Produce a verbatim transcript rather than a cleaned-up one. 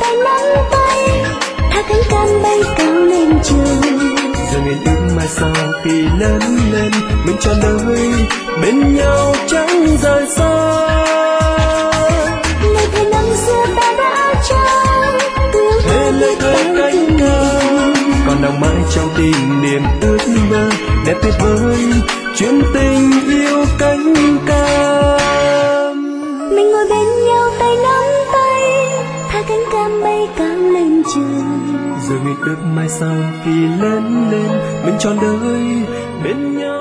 tay nắm tay, thả cánh cam bay cao lên trời. Giờ ngày ước mai sau khi lớn lên, mình trọn đời bên nhau chẳng rời xa. Lời thề năm xưa ta đã trao, tương Thế lời thề cánh cam còn đọng mãi trong tim niềm ước mơ đẹp tuyệt vời, chuyện tình yêu cánh cam. mình ngồi bên nhau tay nắm tay, thả cánh cam bay cao lên trời. Giờ ngày ước mai sau khi lớn lên, mình trọn đời bên nhau.